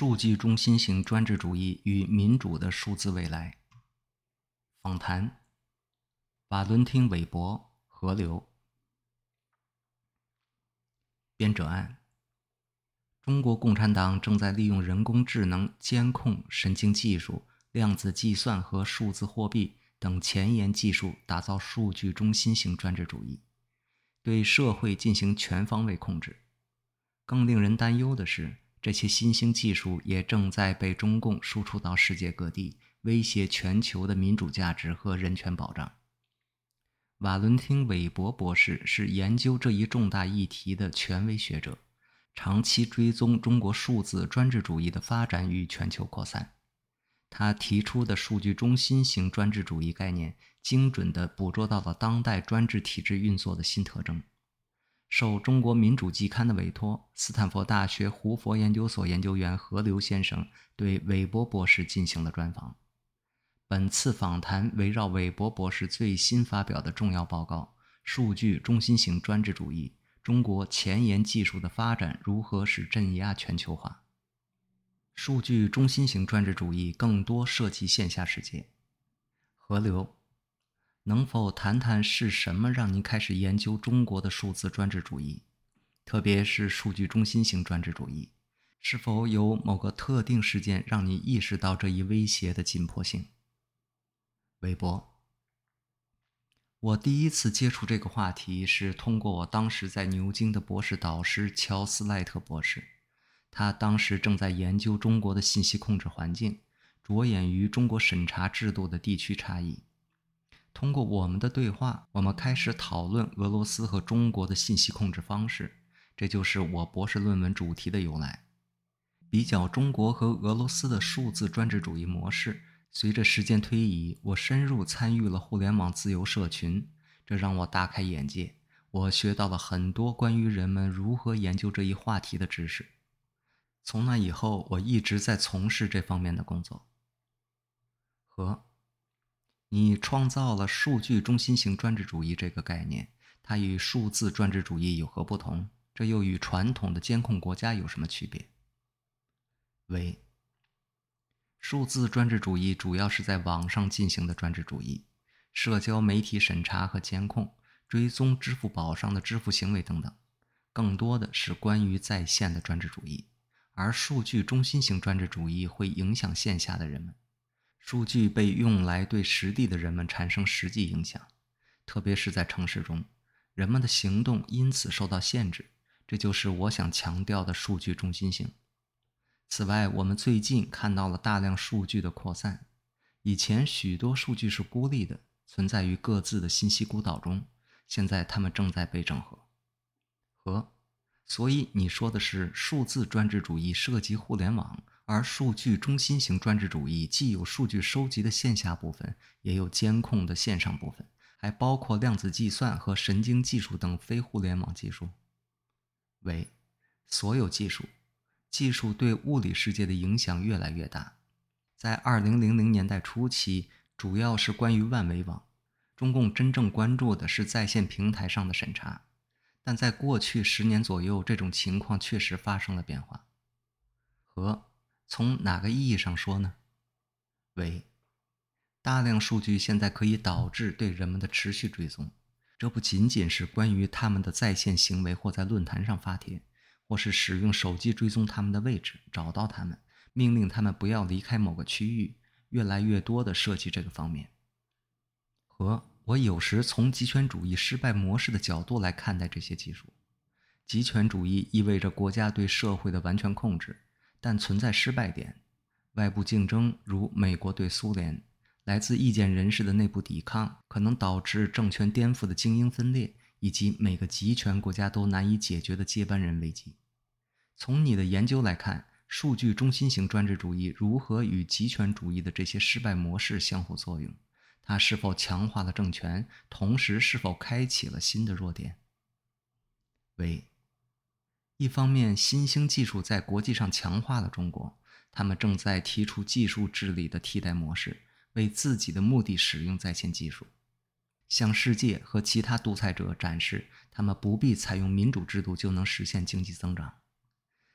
数据中心型专制主义与民主的数字未来。访谈：瓦伦汀·韦伯，河流。编者按：中国共产党正在利用人工智能、监控、神经技术、量子计算和数字货币等前沿技术打造数据中心型专制主义，对社会进行全方位控制。更令人担忧的是，这些新兴技术也正在被中共输出到世界各地，威胁全球的民主价值和人权保障。瓦伦汀·韦伯博士是研究这一重大议题的权威学者，长期追踪中国数字专制主义的发展与全球扩散。他提出的数据中心型专制主义概念，精准地捕捉到了当代专制体制运作的新特征。受中国民主季刊的委托，斯坦福大学胡佛研究所研究员何流先生对韦伯博士进行了专访。本次访谈围绕韦伯博士最新发表的重要报告《数据中心型专制主义：中国前沿技术的发展如何使镇压全球化》。数据中心型专制主义更多涉及线下世界。河流：能否谈谈是什么让您开始研究中国的数字专制主义，特别是数据中心型专制主义？是否有某个特定事件让你意识到这一威胁的紧迫性？韦伯：我第一次接触这个话题是通过我当时在牛津的博士导师乔斯赖特博士，他当时正在研究中国的信息控制环境，着眼于中国审查制度的地区差异。通过我们的对话，我们开始讨论俄罗斯和中国的信息控制方式，这就是我博士论文主题的由来。比较中国和俄罗斯的数字专制主义模式，随着时间推移，我深入参与了互联网自由社群，这让我大开眼界。我学到了很多关于人们如何研究这一话题的知识。从那以后，我一直在从事这方面的工作。你创造了数据中心型专制主义这个概念，它与数字专制主义有何不同？这又与传统的监控国家有什么区别？数字专制主义主要是在网上进行的专制主义，社交媒体审查和监控，追踪支付宝上的支付行为等等，更多的是关于在线的专制主义。而数据中心型专制主义会影响线下的人们，数据被用来对实地的人们产生实际影响，特别是在城市中，人们的行动因此受到限制，这就是我想强调的数据中心性。此外，我们最近看到了大量数据的扩散。以前许多数据是孤立的，存在于各自的信息孤岛中，现在它们正在被整合。所以你说的是数字专制主义涉及互联网，而数据中心型专制主义既有数据收集的线下部分，也有监控的线上部分，还包括量子计算和神经技术等非互联网技术。所有技术对物理世界的影响越来越大。在2000年代初期，主要是关于万维网，中共真正关注的是在线平台上的审查，但在过去10年左右，这种情况确实发生了变化。从哪个意义上说呢？大量数据现在可以导致对人们的持续追踪，这不仅仅是关于他们的在线行为或在论坛上发帖，或是使用手机追踪他们的位置，找到他们，命令他们不要离开某个区域，越来越多地涉及这个方面。我有时从极权主义失败模式的角度来看待这些技术。极权主义意味着国家对社会的完全控制，但存在失败点，外部竞争如美国对苏联，来自意见人士的内部抵抗，可能导致政权颠覆的精英分裂，以及每个集权国家都难以解决的接班人危机。从你的研究来看，数据中心型专制主义如何与极权主义的这些失败模式相互作用？它是否强化了政权，同时是否开启了新的弱点？一方面，新兴技术在国际上强化了中国，他们正在提出技术治理的替代模式，为自己的目的使用在线技术，向世界和其他独裁者展示他们不必采用民主制度就能实现经济增长。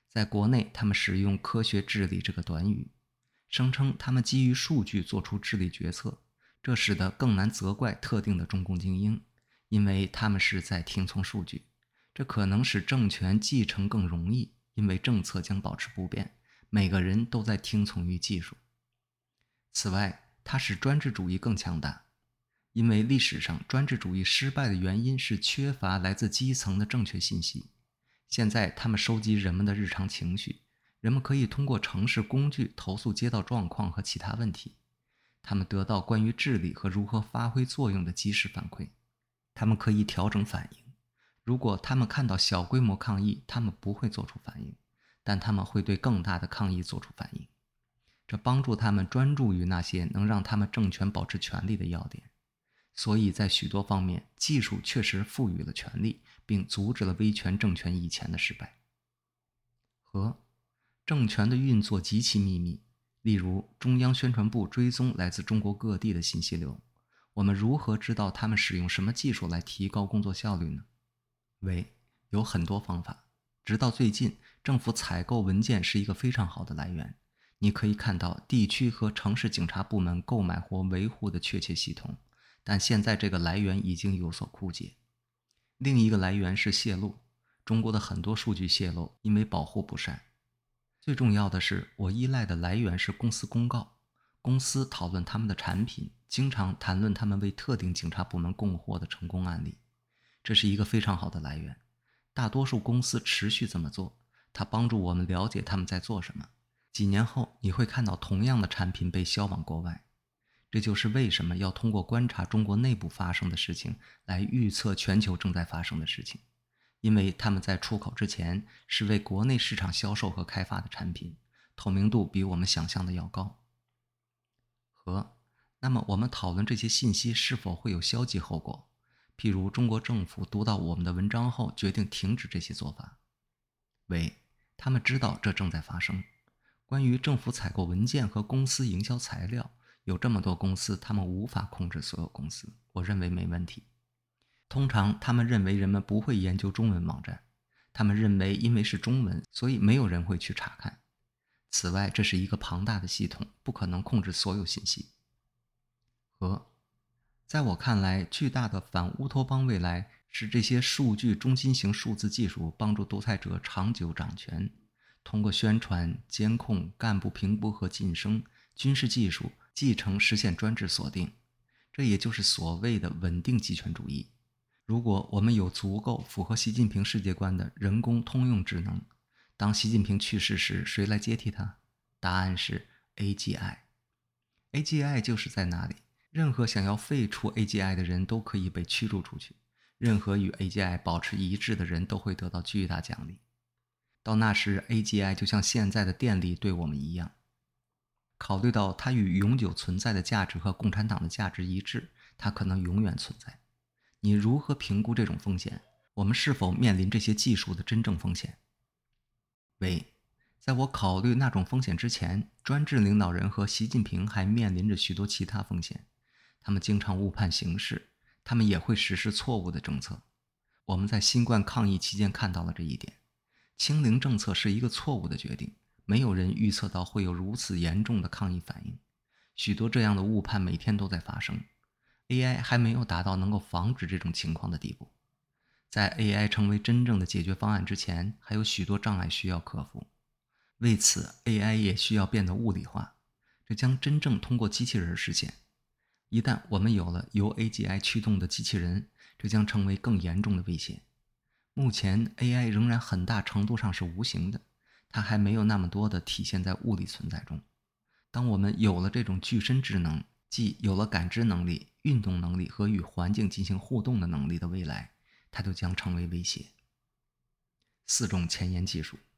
在国内，他们使用科学治理这个短语，声称他们基于数据做出治理决策，这使得更难责怪特定的中共精英，因为他们是在听从数据。这可能使政权继承更容易，因为政策将保持不变，每个人都在听从于技术。此外，它使专制主义更强大，因为历史上专制主义失败的原因是缺乏来自基层的正确信息。现在他们收集人们的日常情绪，人们可以通过城市工具投诉街道状况和其他问题。他们得到关于治理和如何发挥作用的及时反馈，他们可以调整反应。如果他们看到小规模抗议，他们不会做出反应，但他们会对更大的抗议做出反应。这帮助他们专注于那些能让他们政权保持权力的要点。所以在许多方面，技术确实赋予了权力，并阻止了威权政权以前的失败。和政权的运作极其秘密，例如中央宣传部追踪来自中国各地的信息流，我们如何知道他们使用什么技术来提高工作效率呢？有很多方法。直到最近，政府采购文件是一个非常好的来源。你可以看到地区和城市警察部门购买或维护的确切系统，但现在这个来源已经有所枯竭。另一个来源是泄露，中国的很多数据泄露，因为保护不善。最重要的是，我依赖的来源是公司公告，公司讨论他们的产品，经常谈论他们为特定警察部门供货的成功案例。这是一个非常好的来源，大多数公司持续这么做，它帮助我们了解他们在做什么。几年后，你会看到同样的产品被销往国外。这就是为什么要通过观察中国内部发生的事情来预测全球正在发生的事情，因为他们在出口之前是为国内市场销售和开发的产品，透明度比我们想象的要高。那么我们讨论这些信息是否会有消极后果，譬如中国政府读到我们的文章后决定停止这些做法。他们知道这正在发生。关于政府采购文件和公司营销材料，有这么多公司，他们无法控制所有公司，我认为没问题。通常他们认为人们不会研究中文网站，他们认为因为是中文，所以没有人会去查看。此外，这是一个庞大的系统，不可能控制所有信息。在我看来，巨大的反乌托邦未来是这些数据中心型数字技术帮助独裁者长久掌权，通过宣传、监控、干部评估和晋升、军事技术、继承实现专制锁定。这也就是所谓的稳定集权主义。如果我们有足够符合习近平世界观的人工通用智能，当习近平去世时，谁来接替他？答案是 AGI。AGI 就是在那里，任何想要废除 AGI 的人都可以被驱逐出去，任何与 AGI 保持一致的人都会得到巨大奖励。到那时 AGI 就像现在的电力对我们一样。考虑到它与永久存在的价值和共产党的价值一致，它可能永远存在。你如何评估这种风险？我们是否面临这些技术的真正风险？在我考虑那种风险之前，专制领导人和习近平还面临着许多其他风险。他们经常误判形势，他们也会实施错误的政策。我们在新冠抗疫期间看到了这一点。清零政策是一个错误的决定，没有人预测到会有如此严重的抗议反应。许多这样的误判每天都在发生。AI 还没有达到能够防止这种情况的地步。在 AI 成为真正的解决方案之前，还有许多障碍需要克服。为此 AI 也需要变得物理化，这将真正通过机器人实现。一旦我们有了由 AGI 驱动的机器人，这将成为更严重的威胁。目前 AI 仍然很大程度上是无形的，它还没有那么多的体现在物理存在中。当我们有了这种具身智能，即有了感知能力、运动能力和与环境进行互动的能力的未来，它就将成为威胁。4种前沿技术。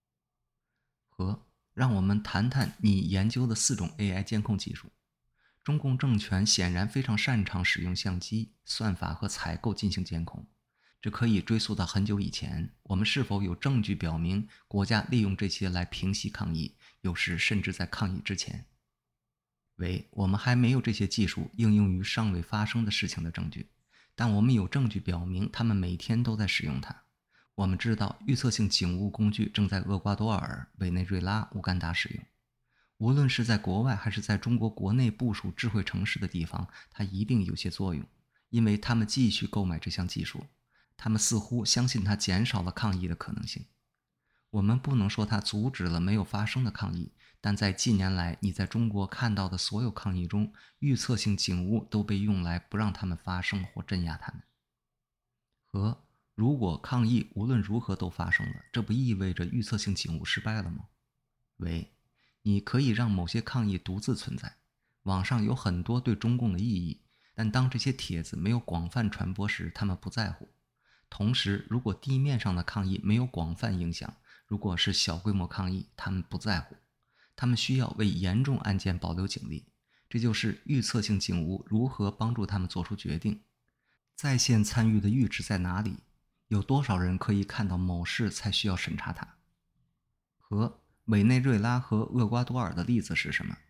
让我们谈谈你研究的4种 AI 监控技术。中共政权显然非常擅长使用相机、算法和采购进行监控，这可以追溯到很久以前。我们是否有证据表明国家利用这些来平息抗议，有时甚至在抗议之前？我们还没有这些技术应用于尚未发生的事情的证据，但我们有证据表明他们每天都在使用它。 我们知道预测性警务工具正在厄瓜多尔、委内瑞拉、乌干达使用。无论是在国外还是在中国国内部署智慧城市的地方，它一定有些作用，因为他们继续购买这项技术，他们似乎相信它减少了抗议的可能性。我们不能说它阻止了没有发生的抗议，但在近年来你在中国看到的所有抗议中，预测性警务都被用来不让它们发生或镇压它们。和如果抗议无论如何都发生了，这不意味着预测性警务失败了吗？喂，你可以让某些抗议独自存在，网上有很多对中共的异议，但当这些帖子没有广泛传播时，他们不在乎。同时，如果地面上的抗议没有广泛影响，如果是小规模抗议，他们不在乎。他们需要为严重案件保留警力，这就是预测性警务如何帮助他们做出决定。在线参与的阈值在哪里？有多少人可以看到某事才需要审查它？和委内瑞拉和厄瓜多尔的例子是什么？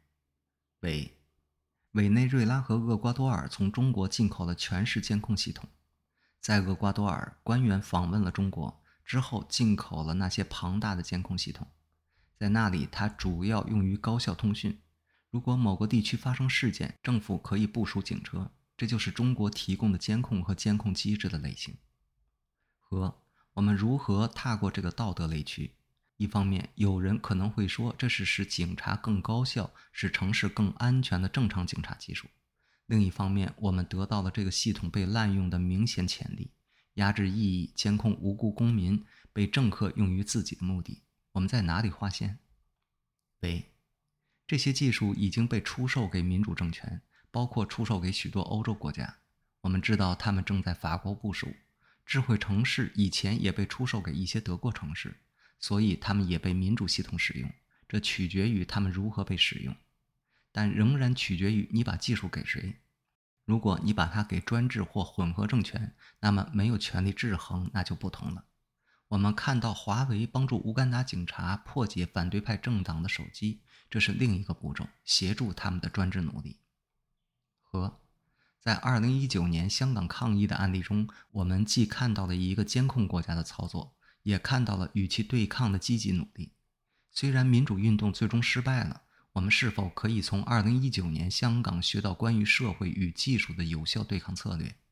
委内瑞拉和厄瓜多尔从中国进口了全市监控系统。在厄瓜多尔，官员访问了中国之后，进口了那些庞大的监控系统。在那里，它主要用于高效通讯。如果某个地区发生事件，政府可以部署警车，这就是中国提供的监控和监控机制的类型。和我们如何踏过这个道德雷区？一方面，有人可能会说这是使警察更高效、使城市更安全的正常警察技术。另一方面，我们得到了这个系统被滥用的明显潜力，压制异议、监控无辜公民，被政客用于自己的目的。我们在哪里划线？这些技术已经被出售给民主政权，包括出售给许多欧洲国家。我们知道他们正在法国部署。智慧城市以前也被出售给一些德国城市，所以他们也被民主系统使用，这取决于他们如何被使用，但仍然取决于你把技术给谁。如果你把它给专制或混合政权，那么没有权力制衡，那就不同了。我们看到华为帮助乌干达警察破解反对派政党的手机，这是另一个步骤，协助他们的专制努力。在2019年香港抗议的案例中，我们既看到了一个监控国家的操作，也看到了与其对抗的积极努力。虽然民主运动最终失败了，我们是否可以从2019年香港学到关于社会与技术的有效对抗策略？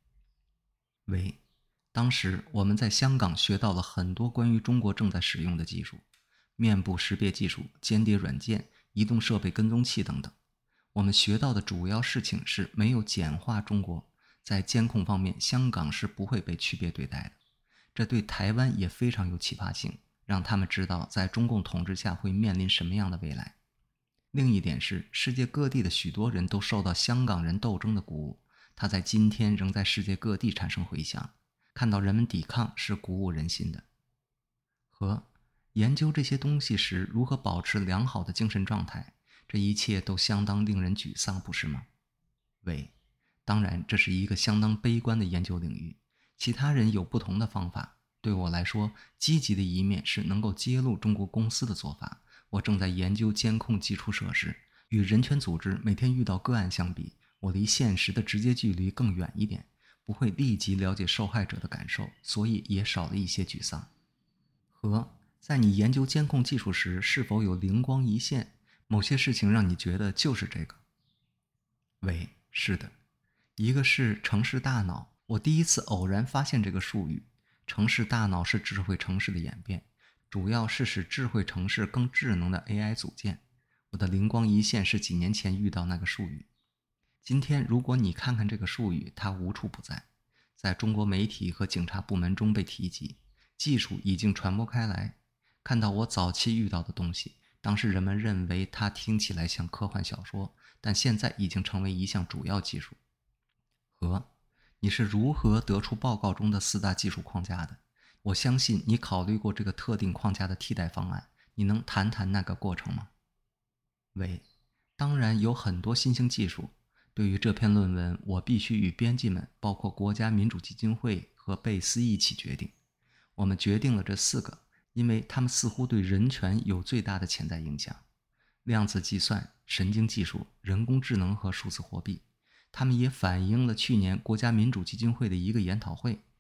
当时我们在香港学到了很多关于中国正在使用的技术，面部识别技术、间谍软件、移动设备跟踪器等等。我们学到的主要事情是没有简化中国，在监控方面，香港是不会被区别对待的。这对台湾也非常有启发性，让他们知道在中共统治下会面临什么样的未来。另一点是，世界各地的许多人都受到香港人斗争的鼓舞，它在今天仍在世界各地产生回响。看到人们抵抗是鼓舞人心的。和研究这些东西时，如何保持良好的精神状态，这一切都相当令人沮丧，不是吗？当然，这是一个相当悲观的研究领域，其他人有不同的方法。对我来说，积极的一面是能够揭露中国公司的做法。我正在研究监控基础设施，与人权组织每天遇到个案相比，我离现实的直接距离更远一点，不会立即了解受害者的感受，所以也少了一些沮丧。在你研究监控技术时，是否有灵光一现，某些事情让你觉得就是这个？是的。一个是城市大脑，我第一次偶然发现这个术语。城市大脑是智慧城市的演变，主要是使智慧城市更智能的 AI 组件。我的灵光一现是几年前遇到那个术语。今天如果你看看这个术语，它无处不在，在中国媒体和警察部门中被提及，技术已经传播开来。看到我早期遇到的东西，当时人们认为它听起来像科幻小说，但现在已经成为一项主要技术。你是如何得出报告中的4大技术框架的？我相信你考虑过这个特定框架的替代方案，你能谈谈那个过程吗？当然有很多新兴技术。对于这篇论文，我必须与编辑们，包括国家民主基金会和贝斯一起决定。我们决定了这4个，因为它们似乎对人权有最大的潜在影响：量子计算、神经技术、人工智能和数字货币。它们也反映了去年国家民主基金会的一个研讨会。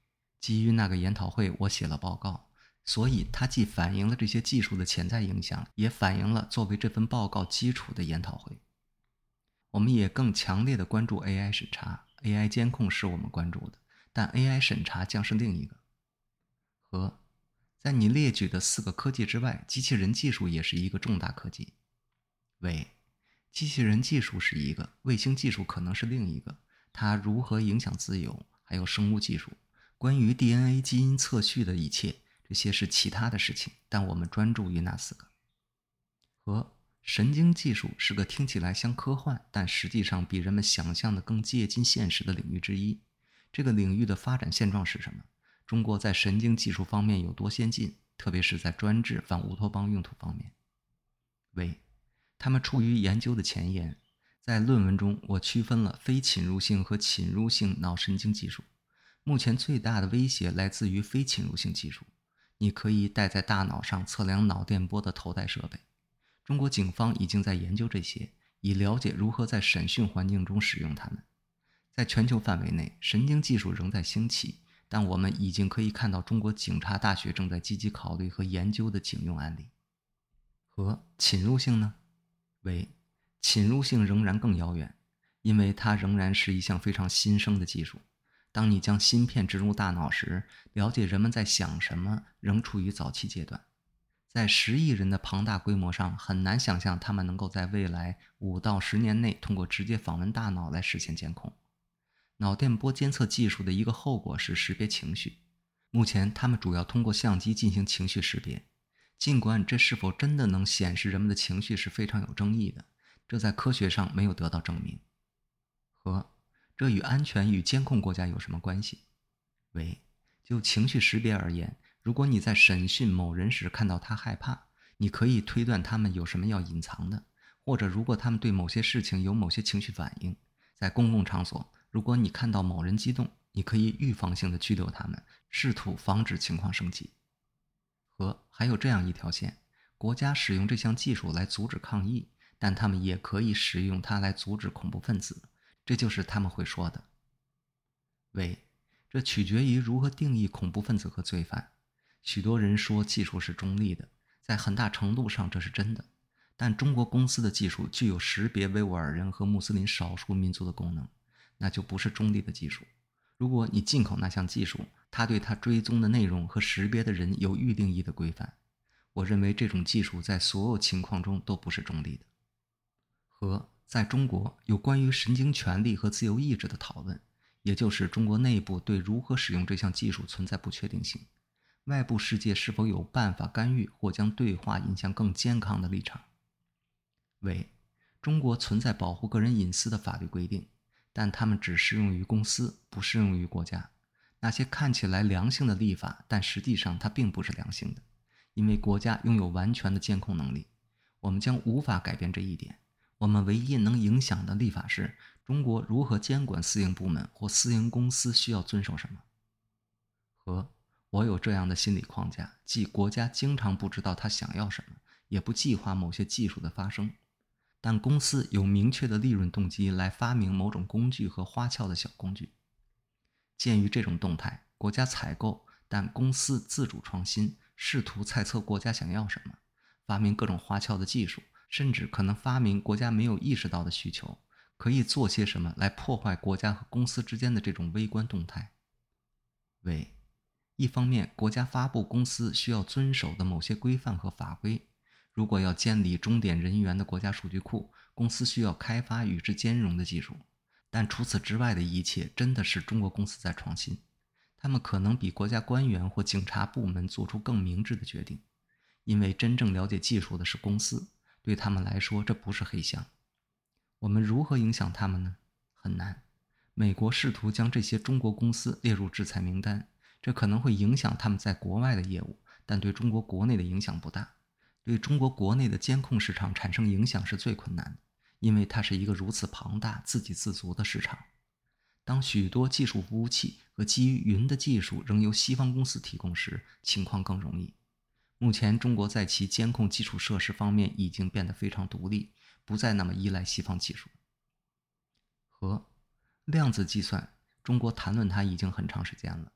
基于那个研讨会，我写了报告，所以它既反映了这些技术的潜在影响，也反映了作为这份报告基础的研讨会。我们也更强烈地关注 AI 审查，AI 监控是我们关注的，但 AI 审查将是另一个。和在你列举的4个科技之外，机器人技术也是一个重大科技。喂，机器人技术是一个，卫星技术可能是另一个，它如何影响自由，还有生物技术，关于 DNA 基因测序的一切，这些是其他的事情，但我们专注于那4个。和神经技术是个听起来像科幻，但实际上比人们想象的更接近现实的领域之一。这个领域的发展现状是什么？中国在神经技术方面有多先进，特别是在专治反乌托邦用途方面。喂，他们处于研究的前沿。在论文中，我区分了非侵入性和侵入性脑神经技术。目前最大的威胁来自于非侵入性技术。你可以戴在大脑上测量脑电波的头戴设备。中国警方已经在研究这些，以了解如何在审讯环境中使用它们。在全球范围内，神经技术仍在兴起，但我们已经可以看到中国警察大学正在积极考虑和研究的警用案例。和侵入性呢？为侵入性仍然更遥远，因为它仍然是一项非常新生的技术。当你将芯片植入大脑时，了解人们在想什么仍处于早期阶段。在10亿人的庞大规模上，很难想象他们能够在未来5到10年内通过直接访问大脑来实现监控。脑电波监测技术的一个后果是识别情绪。目前，他们主要通过相机进行情绪识别，尽管这是否真的能显示人们的情绪是非常有争议的，这在科学上没有得到证明。和这与安全与监控国家有什么关系？为就情绪识别而言，如果你在审讯某人时看到他害怕，你可以推断他们有什么要隐藏的，或者如果他们对某些事情有某些情绪反应。在公共场所，如果你看到某人激动，你可以预防性的拘留他们，试图防止情况升级。和还有这样一条线，国家使用这项技术来阻止抗议，但他们也可以使用它来阻止恐怖分子，这就是他们会说的。喂，这取决于如何定义恐怖分子和罪犯。许多人说技术是中立的，在很大程度上这是真的，但中国公司的技术具有识别维吾尔人和穆斯林少数民族的功能，那就不是中立的技术。如果你进口那项技术，它对它追踪的内容和识别的人有预定义的规范。我认为这种技术在所有情况中都不是中立的。和在中国有关于神经权利和自由意志的讨论，也就是中国内部对如何使用这项技术存在不确定性，外部世界是否有办法干预或将对话引向更健康的立场。为中国存在保护个人隐私的法律规定，但它们只适用于公司，不适用于国家。那些看起来良性的立法，但实际上它并不是良性的，因为国家拥有完全的监控能力。我们将无法改变这一点。我们唯一能影响的立法是中国如何监管私营部门或私营公司需要遵守什么。和我有这样的心理框架，即国家经常不知道它想要什么，也不计划某些技术的发生，但公司有明确的利润动机来发明某种工具和花俏的小工具。鉴于这种动态，国家采购，但公司自主创新，试图猜测国家想要什么，发明各种花俏的技术，甚至可能发明国家没有意识到的需求，可以做些什么来破坏国家和公司之间的这种微观动态。为一方面，国家发布公司需要遵守的某些规范和法规。如果要监理钟点人员的国家数据库，公司需要开发与之兼容的技术。但除此之外的一切真的是中国公司在创新，他们可能比国家官员或警察部门做出更明智的决定，因为真正了解技术的是公司，对他们来说这不是黑箱。我们如何影响他们呢？很难。美国试图将这些中国公司列入制裁名单，这可能会影响他们在国外的业务，但对中国国内的影响不大。对中国国内的监控市场产生影响是最困难的，因为它是一个如此庞大、自给自足的市场。当许多技术服务器和基于云的技术仍由西方公司提供时，情况更容易。目前，中国在其监控基础设施方面已经变得非常独立，不再那么依赖西方技术。和量子计算，中国谈论它已经很长时间了，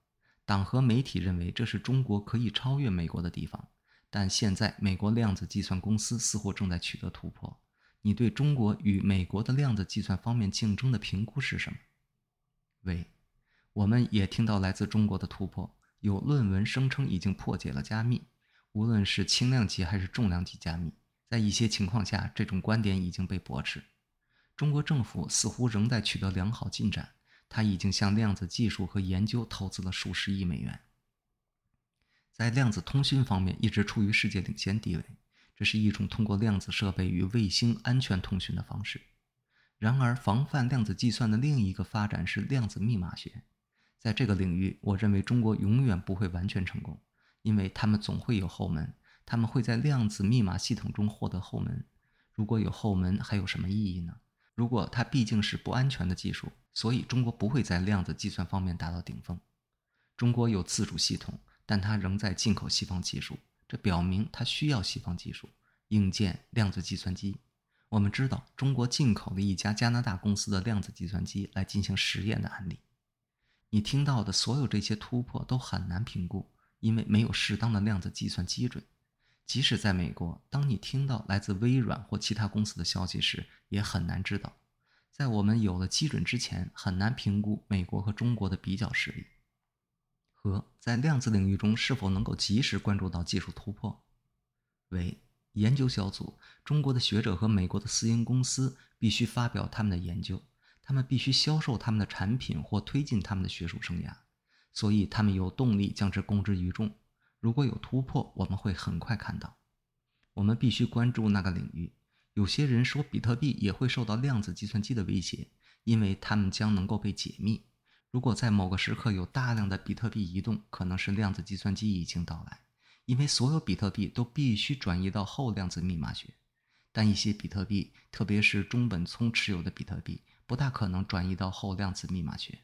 党和媒体认为这是中国可以超越美国的地方，但现在美国量子计算公司似乎正在取得突破。你对中国与美国的量子计算方面竞争的评估是什么？喂，我们也听到来自中国的突破，有论文声称已经破解了加密，无论是轻量级还是重量级加密，在一些情况下，这种观点已经被驳斥。中国政府似乎仍在取得良好进展，它已经向量子技术和研究投资了数十亿美元，在量子通讯方面一直处于世界领先地位，这是一种通过量子设备与卫星安全通讯的方式。然而，防范量子计算的另一个发展是量子密码学。在这个领域，我认为中国永远不会完全成功，因为他们总会有后门，他们会在量子密码系统中获得后门。如果有后门，还有什么意义呢？如果它毕竟是不安全的技术，所以中国不会在量子计算方面达到顶峰。中国有自主系统，但它仍在进口西方技术，这表明它需要西方技术，硬件、量子计算机。我们知道，中国进口了一家加拿大公司的量子计算机来进行实验的案例。你听到的所有这些突破都很难评估，因为没有适当的量子计算基准。即使在美国，当你听到来自微软或其他公司的消息时，也很难知道。在我们有了基准之前，很难评估美国和中国的比较实力。和在量子领域中是否能够及时关注到技术突破。为研究小组，中国的学者和美国的私营公司必须发表他们的研究，他们必须销售他们的产品或推进他们的学术生涯，所以他们有动力将之公之于众。如果有突破，我们会很快看到。我们必须关注那个领域。有些人说比特币也会受到量子计算机的威胁，因为它们将能够被解密。如果在某个时刻有大量的比特币移动，可能是量子计算机已经到来，因为所有比特币都必须转移到后量子密码学。但一些比特币，特别是中本聪持有的比特币，不大可能转移到后量子密码学。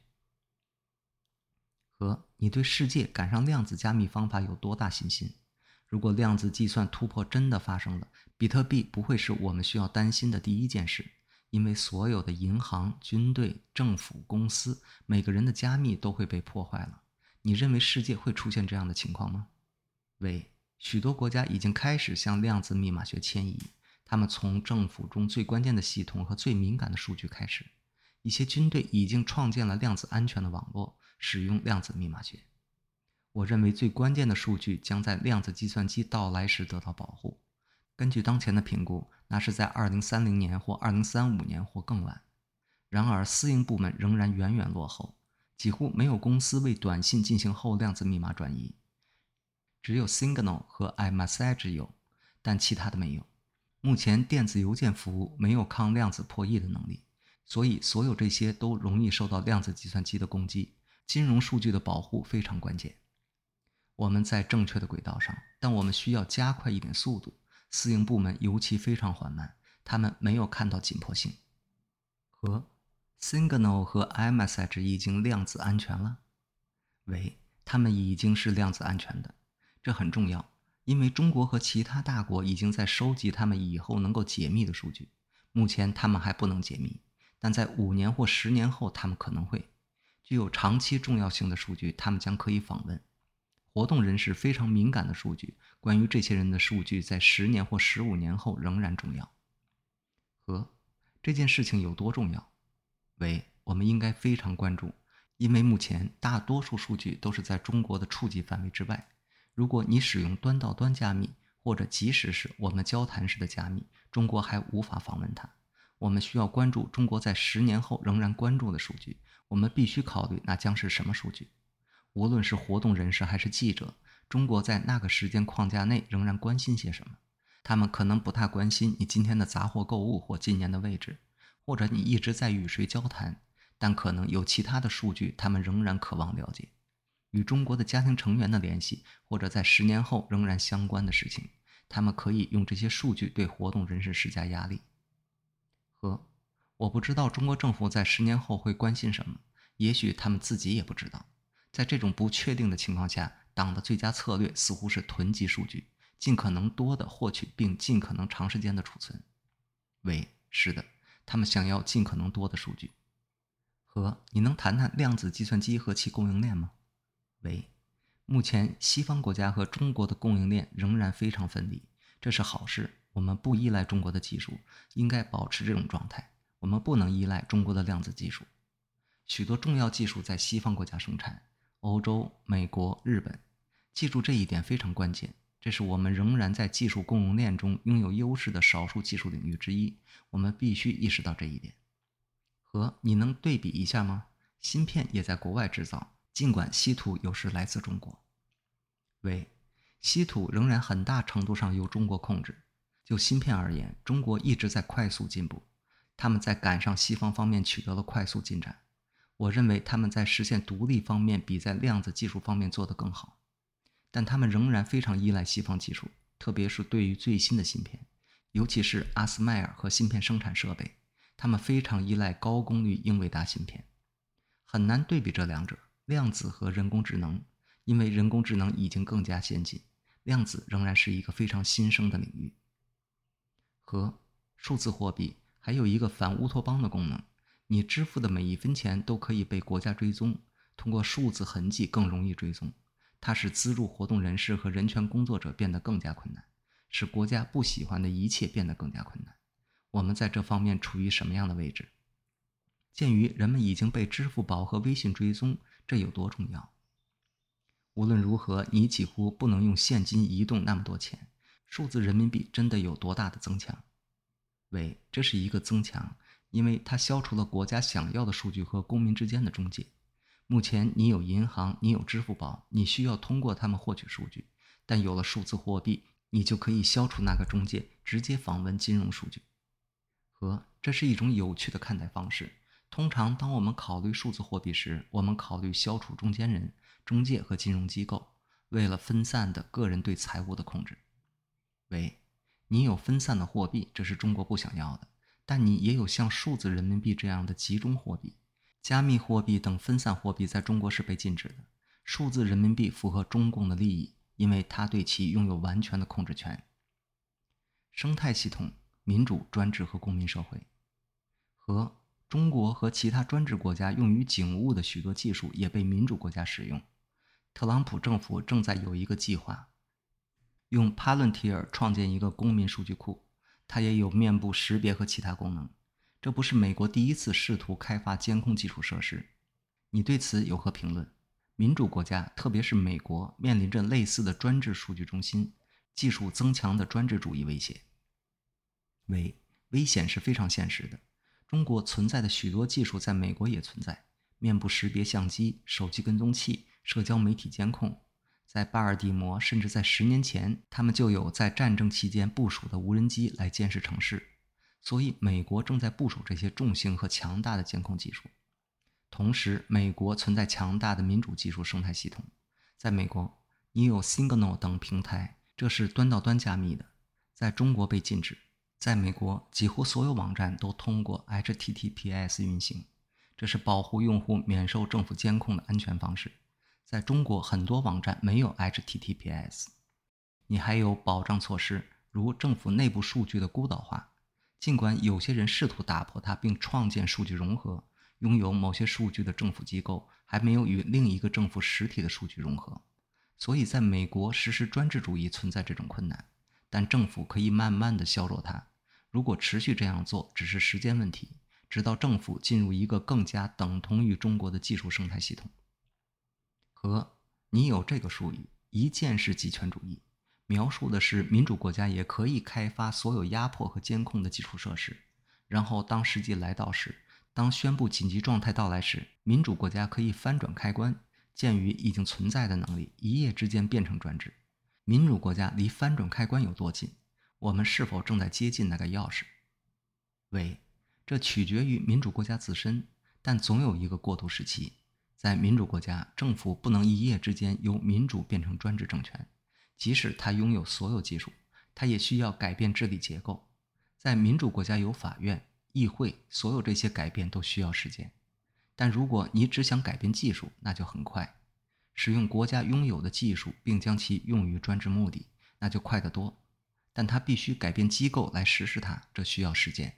和你对世界赶上量子加密方法有多大信心？如果量子计算突破真的发生了，比特币不会是我们需要担心的第一件事，因为所有的银行、军队、政府、公司，每个人的加密都会被破坏了。你认为世界会出现这样的情况吗？许多国家已经开始向量子密码学迁移，他们从政府中最关键的系统和最敏感的数据开始。一些军队已经创建了量子安全的网络，使用量子密码学。我认为最关键的数据将在量子计算机到来时得到保护。根据当前的评估，那是在2030年或2035年或更晚。然而，私营部门仍然远远落后，几乎没有公司为短信进行后量子密码转移。只有 Signal 和 iMessage 有，但其他的没有。目前电子邮件服务没有抗量子破译的能力，所以所有这些都容易受到量子计算机的攻击。金融数据的保护非常关键。我们在正确的轨道上，但我们需要加快一点速度。私营部门尤其非常缓慢，他们没有看到紧迫性。和 Signal 和 iMessage 已经量子安全了？他们已经是量子安全的。这很重要，因为中国和其他大国已经在收集他们以后能够解密的数据。目前他们还不能解密，但在5年或10年后他们可能会。具有长期重要性的数据，他们将可以访问。活动人士非常敏感的数据，关于这些人的数据在10年或15年后仍然重要。和这件事情有多重要？我们应该非常关注，因为目前大多数数据都是在中国的触及范围之外。如果你使用端到端加密，或者即使是我们交谈时的加密，中国还无法访问它。我们需要关注中国在10年后仍然关注的数据，我们必须考虑那将是什么数据。无论是活动人士还是记者，中国在那个时间框架内仍然关心些什么？他们可能不太关心你今天的杂货购物或今年的位置，或者你一直在与谁交谈，但可能有其他的数据他们仍然渴望了解。与中国的家庭成员的联系，或者在10年后仍然相关的事情，他们可以用这些数据对活动人士施加压力。和我不知道中国政府在10年后会关心什么，也许他们自己也不知道。在这种不确定的情况下，党的最佳策略似乎是囤积数据，尽可能多的获取并尽可能长时间的储存。是的，他们想要尽可能多的数据。你能谈谈量子计算机和其供应链吗？ 目前西方国家和中国的供应链仍然非常分离，这是好事。我们不依赖中国的技术，应该保持这种状态。我们不能依赖中国的量子技术。许多重要技术在西方国家生产，欧洲、美国、日本。记住这一点非常关键，这是我们仍然在技术供应链中拥有优势的少数技术领域之一，我们必须意识到这一点。你能对比一下吗？芯片也在国外制造，尽管稀土有时来自中国。稀土仍然很大程度上由中国控制。就芯片而言，中国一直在快速进步，他们在赶上西方方面取得了快速进展。我认为他们在实现独立方面比在量子技术方面做得更好，但他们仍然非常依赖西方技术，特别是对于最新的芯片，尤其是阿斯麦尔和芯片生产设备，他们非常依赖高功率英伟达芯片。很难对比这两者，量子和人工智能，因为人工智能已经更加先进，量子仍然是一个非常新生的领域。数字货币还有一个反乌托邦的功能，你支付的每一分钱都可以被国家追踪，通过数字痕迹更容易追踪。它使资助活动人士和人权工作者变得更加困难，使国家不喜欢的一切变得更加困难。我们在这方面处于什么样的位置？鉴于人们已经被支付宝和微信追踪，这有多重要？无论如何，你几乎不能用现金移动那么多钱。数字人民币真的有多大的增强？这是一个增强，因为它消除了国家想要的数据和公民之间的中介。目前你有银行，你有支付宝，你需要通过它们获取数据，但有了数字货币，你就可以消除那个中介，直接访问金融数据。这是一种有趣的看待方式。通常当我们考虑数字货币时，我们考虑消除中间人、中介和金融机构，为了分散的个人对财务的控制。你有分散的货币，这是中国不想要的，但你也有像数字人民币这样的集中货币。加密货币等分散货币在中国是被禁止的。数字人民币符合中共的利益，因为它对其拥有完全的控制权。生态系统、民主、专制和公民社会。中国和其他专制国家用于警务的许多技术也被民主国家使用。特朗普政府正在有一个计划，用 Palantir 创建一个公民数据库，它也有面部识别和其他功能。这不是美国第一次试图开发监控基础设施。你对此有何评论？民主国家，特别是美国，面临着类似的专制数据中心、技术增强的专制主义威胁。危险是非常现实的。中国存在的许多技术在美国也存在，面部识别相机、手机跟踪器、社交媒体监控。在巴尔的摩，甚至在10年前，他们就有在战争期间部署的无人机来监视城市。所以美国正在部署这些重型和强大的监控技术。同时，美国存在强大的民主技术生态系统。在美国，你有 Signal 等平台，这是端到端加密的，在中国被禁止。在美国，几乎所有网站都通过 HTTPS 运行，这是保护用户免受政府监控的安全方式。在中国，很多网站没有 HTTPS。你还有保障措施，如政府内部数据的孤岛化。尽管有些人试图打破它并创建数据融合，拥有某些数据的政府机构还没有与另一个政府实体的数据融合。所以在美国实施专制主义存在这种困难，但政府可以慢慢地削弱它。如果持续这样做，只是时间问题，直到政府进入一个更加等同于中国的技术生态系统。你有这个术语，一键式集权主义，描述的是民主国家也可以开发所有压迫和监控的基础设施，然后当时机来到时，当宣布紧急状态到来时，民主国家可以翻转开关，鉴于已经存在的能力，一夜之间变成专制。民主国家离翻转开关有多近？我们是否正在接近那个钥匙？这取决于民主国家自身，但总有一个过渡时期。在民主国家，政府不能一夜之间由民主变成专制政权，即使它拥有所有技术，它也需要改变治理结构。在民主国家有法院、议会，所有这些改变都需要时间。但如果你只想改变技术，那就很快。使用国家拥有的技术并将其用于专制目的，那就快得多。但它必须改变机构来实施它，这需要时间。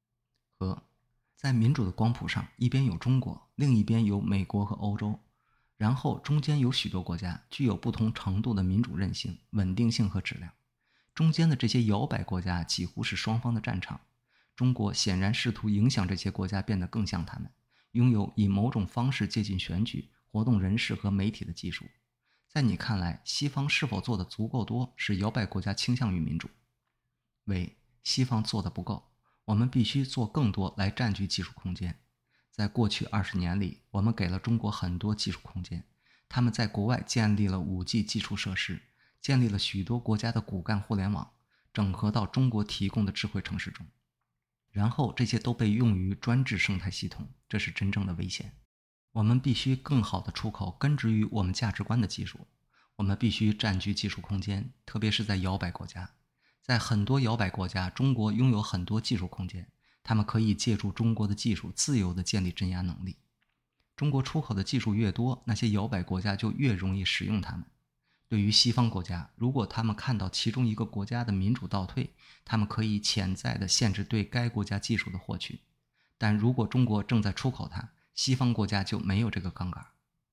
在民主的光谱上，一边有中国，另一边有美国和欧洲。 然后中间有许多国家具有不同程度的民主韧性、稳定性和质量。中间的这些摇摆国家几乎是双方的战场。中国显然试图影响这些国家变得更像他们，拥有以某种方式接近选举、活动人士和媒体的技术。在你看来，西方是否做得足够多，使摇摆国家倾向于民主？为西方做得不够，我们必须做更多来占据技术空间。在过去20年里，我们给了中国很多技术空间，他们在国外建立了5G 基础设施，建立了许多国家的骨干互联网，整合到中国提供的智慧城市中。然后这些都被用于专制生态系统，这是真正的危险。我们必须更好地出口根植于我们价值观的技术。我们必须占据技术空间，特别是在摇摆国家。在很多摇摆国家，中国拥有很多技术空间，他们可以借助中国的技术自由地建立镇压能力。中国出口的技术越多，那些摇摆国家就越容易使用它们。对于西方国家，如果他们看到其中一个国家的民主倒退，他们可以潜在地限制对该国家技术的获取。但如果中国正在出口它，西方国家就没有这个杠杆。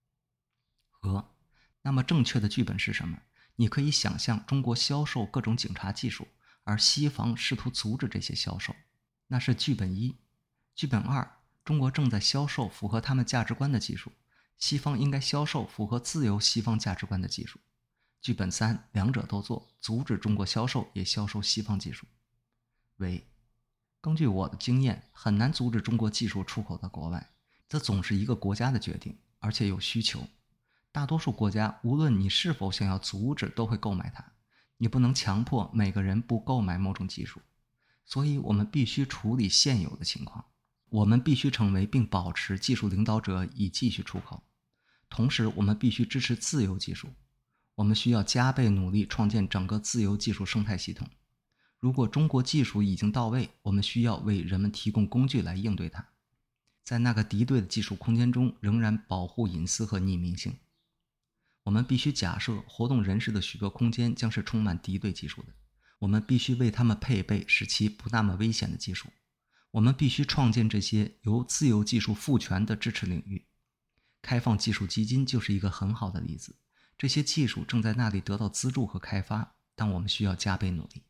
那么正确的剧本是什么？你可以想象中国销售各种警察技术，而西方试图阻止这些销售。那是剧本1。剧本2，中国正在销售符合他们价值观的技术，西方应该销售符合自由西方价值观的技术。剧本3，两者都做，阻止中国销售也销售西方技术。根据我的经验，很难阻止中国技术出口到国外，这总是一个国家的决定，而且有需求。大多数国家，无论你是否想要阻止，都会购买它。你不能强迫每个人不购买某种技术。所以我们必须处理现有的情况，我们必须成为并保持技术领导者以继续出口。同时我们必须支持自由技术，我们需要加倍努力创建整个自由技术生态系统。如果中国技术已经到位，我们需要为人们提供工具来应对它，在那个敌对的技术空间中仍然保护隐私和匿名性。我们必须假设活动人士的许多空间将是充满敌对技术的，我们必须为他们配备使其不那么危险的技术。我们必须创建这些由自由技术赋权的支持领域。开放技术基金就是一个很好的例子，这些技术正在那里得到资助和开发，但我们需要加倍努力。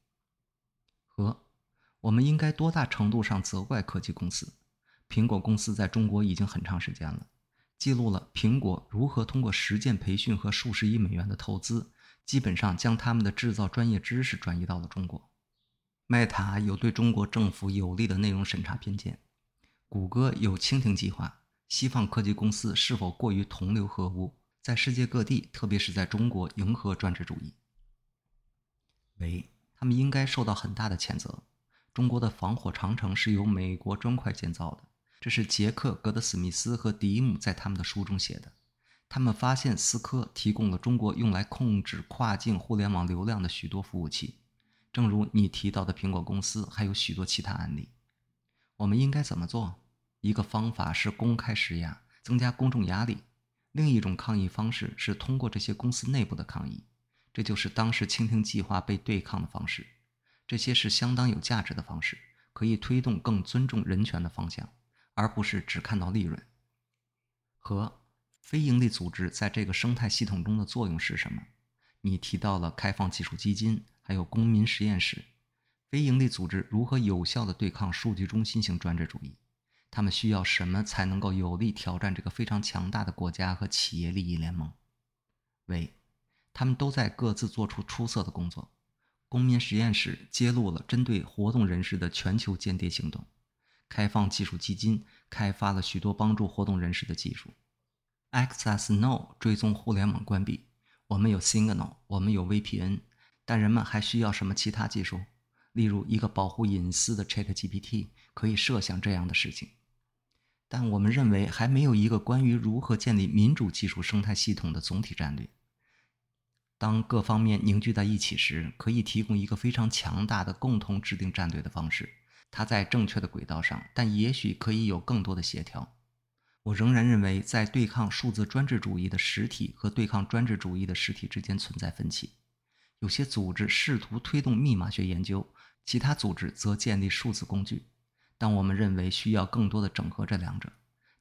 我们应该多大程度上责怪科技公司？苹果公司在中国已经很长时间了，记录了苹果如何通过实践培训和数十亿美元的投资，基本上将他们的制造专业知识转移到了中国。Meta 有对中国政府有利的内容审查偏见，谷歌有蜻蜓计划，西方科技公司是否过于同流合污，在世界各地，特别是在中国迎合专制主义。他们应该受到很大的谴责。中国的防火长城是由美国砖块建造的，这是杰克·格德史密斯和迪姆在他们的书中写的。他们发现思科提供了中国用来控制跨境互联网流量的许多服务器，正如你提到的苹果公司，还有许多其他案例。我们应该怎么做？一个方法是公开施压，增加公众压力；另一种抗议方式是通过这些公司内部的抗议，这就是当时蜻蜓计划被对抗的方式。这些是相当有价值的方式，可以推动更尊重人权的方向，而不是只看到利润。非营利组织在这个生态系统中的作用是什么？你提到了开放技术基金，还有公民实验室。非营利组织如何有效地对抗数据中心型专制主义？他们需要什么才能够有力挑战这个非常强大的国家和企业利益联盟？他们都在各自做出出色的工作。公民实验室揭露了针对活动人士的全球间谍行动。开放技术基金开发了许多帮助活动人士的技术。Access No 追踪互联网关闭。我们有 Signal， 我们有 VPN， 但人们还需要什么其他技术？例如一个保护隐私的 ChatGPT 可以设想这样的事情。但我们认为还没有一个关于如何建立民主技术生态系统的总体战略。当各方面凝聚在一起时，可以提供一个非常强大的共同制定战略的方式。它在正确的轨道上，但也许可以有更多的协调。我仍然认为，在对抗数字专制主义的实体和对抗专制主义的实体之间存在分歧。有些组织试图推动密码学研究，其他组织则建立数字工具。但我们认为需要更多的整合这两者。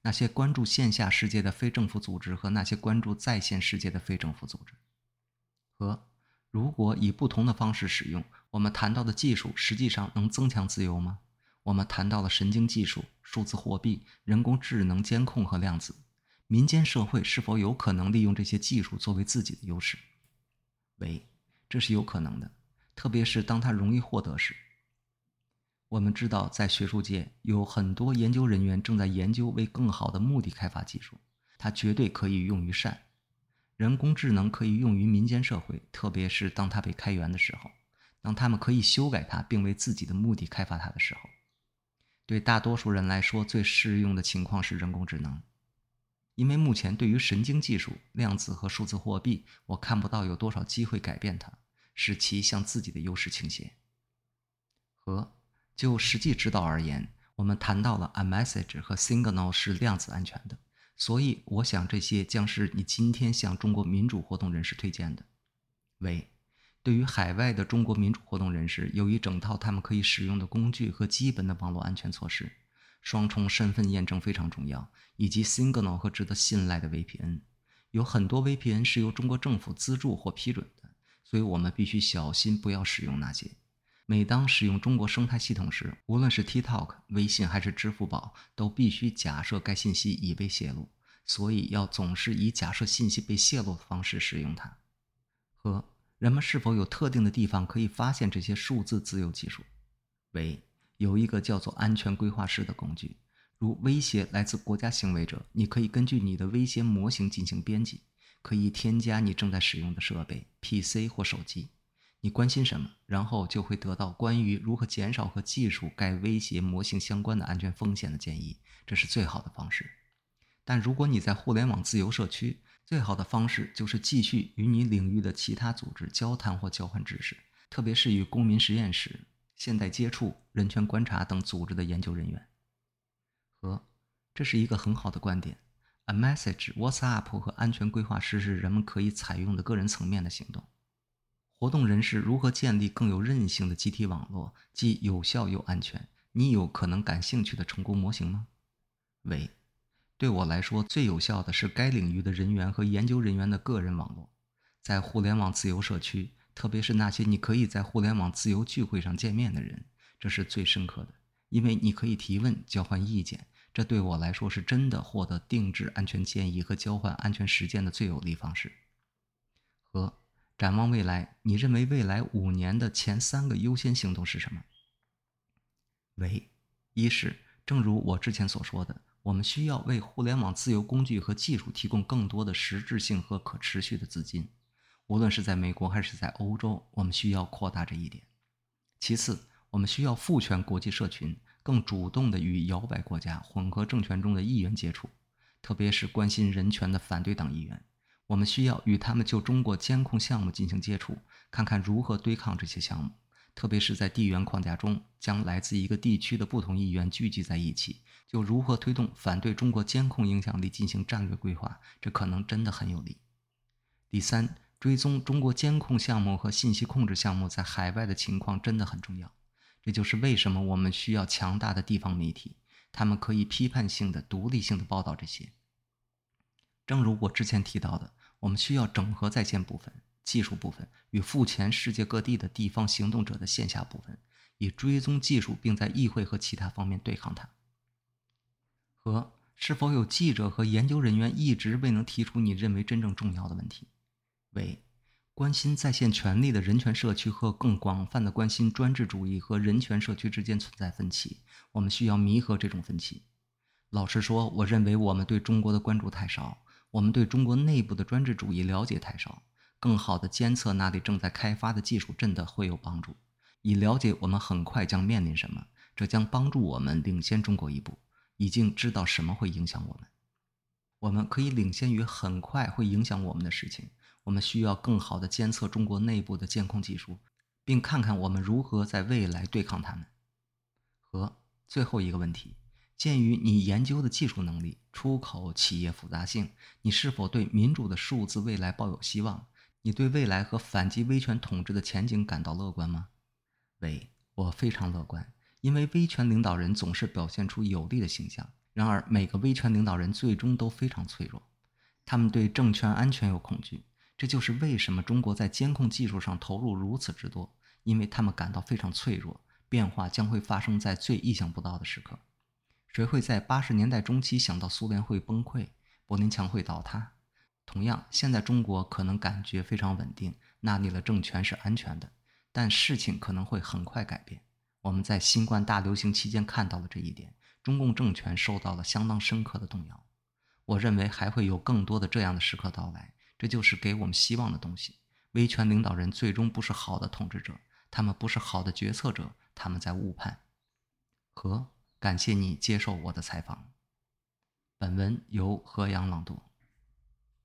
那些关注线下世界的非政府组织和那些关注在线世界的非政府组织。和如果以不同的方式使用，我们谈到的技术实际上能增强自由吗？我们谈到了神经技术、数字货币、人工智能监控和量子。民间社会是否有可能利用这些技术作为自己的优势？喂，这是有可能的，特别是当它容易获得时。我们知道，在学术界有很多研究人员正在研究为更好的目的开发技术，它绝对可以用于善。人工智能可以用于民间社会，特别是当它被开源的时候，当他们可以修改它并为自己的目的开发它的时候。对大多数人来说，最适用的情况是人工智能，因为目前对于神经技术、量子和数字货币，我看不到有多少机会改变它，使其向自己的优势倾斜。和就实际指导而言，我们谈到了 iMessage 和 Signal 是量子安全的，所以我想这些将是你今天向中国民主活动人士推荐的。喂，对于海外的中国民主活动人士，有一整套他们可以使用的工具和基本的网络安全措施。双重身份验证非常重要，以及 Signal 和值得信赖的 VPN。有很多 VPN 是由中国政府资助或批准的，所以我们必须小心不要使用那些。每当使用中国生态系统时，无论是 TikTok、微信还是支付宝，都必须假设该信息已被泄露，所以要总是以假设信息被泄露的方式使用它。和人们是否有特定的地方可以发现这些数字自由技术？为有一个叫做安全规划师的工具，如威胁来自国家行为者，你可以根据你的威胁模型进行编辑，可以添加你正在使用的设备、PC 或手机。你关心什么，然后就会得到关于如何减少和技术该威胁模型相关的安全风险的建议，这是最好的方式。但如果你在互联网自由社区，最好的方式就是继续与你领域的其他组织交谈或交换知识，特别是与公民实验室、现代接触、人权观察等组织的研究人员。这是一个很好的观点。iMessage、WhatsApp 和安全规划师是人们可以采用的个人层面的行动。活动人士如何建立更有韧性的集体网络，既有效又安全？你有可能感兴趣的成功模型吗？喂，对我来说，最有效的是该领域的人员和研究人员的个人网络。在互联网自由社区，特别是那些你可以在互联网自由聚会上见面的人，这是最深刻的，因为你可以提问、交换意见，这对我来说是真的获得定制安全建议和交换安全实践的最有力方式。展望未来，你认为未来5年的前3个优先行动是什么？一是，正如我之前所说的，我们需要为互联网自由工具和技术提供更多的实质性和可持续的资金。无论是在美国还是在欧洲，我们需要扩大这一点。其次，我们需要赋权国际社群，更主动地与摇摆国家、混合政权中的议员接触，特别是关心人权的反对党议员。我们需要与他们就中国监控项目进行接触，看看如何对抗这些项目，特别是在地缘框架中，将来自一个地区的不同议员聚集在一起，就如何推动反对中国监控影响力进行战略规划，这可能真的很有利。第三，追踪中国监控项目和信息控制项目在海外的情况真的很重要。这就是为什么我们需要强大的地方媒体，他们可以批判性的、独立性的报道这些。正如我之前提到的，我们需要整合在线部分、技术部分与付钱世界各地的地方行动者的线下部分，以追踪技术并在议会和其他方面对抗它。是否有记者和研究人员一直未能提出你认为真正重要的问题？关心在线权利的人权社区和更广泛的关心专制主义和人权社区之间存在分歧，我们需要弥合这种分歧。老实说，我认为我们对中国的关注太少，我们对中国内部的专制主义了解太少。更好的监测那里正在开发的技术真的会有帮助，以了解我们很快将面临什么，这将帮助我们领先中国一步，已经知道什么会影响我们。我们可以领先于很快会影响我们的事情。我们需要更好的监测中国内部的监控技术，并看看我们如何在未来对抗它们。最后一个问题，鉴于你研究的技术能力、出口、企业复杂性，你是否对民主的数字未来抱有希望？你对未来和反击威权统治的前景感到乐观吗？我非常乐观，因为威权领导人总是表现出有利的形象， 然而，每个威权领导人最终都非常脆弱，他们对政权安全有恐惧。这就是为什么中国在监控技术上投入如此之多，因为他们感到非常脆弱，变化将会发生在最意想不到的时刻。谁会在80年代中期想到苏联会崩溃，柏林墙会倒塌？同样，现在中国可能感觉非常稳定，那里的政权是安全的，但事情可能会很快改变。我们在新冠大流行期间看到了这一点，中共政权受到了相当深刻的动摇。我认为还会有更多的这样的时刻到来，这就是给我们希望的东西。威权领导人最终不是好的统治者，他们不是好的决策者，他们在误判。感谢你接受我的采访。本文由河阳朗读。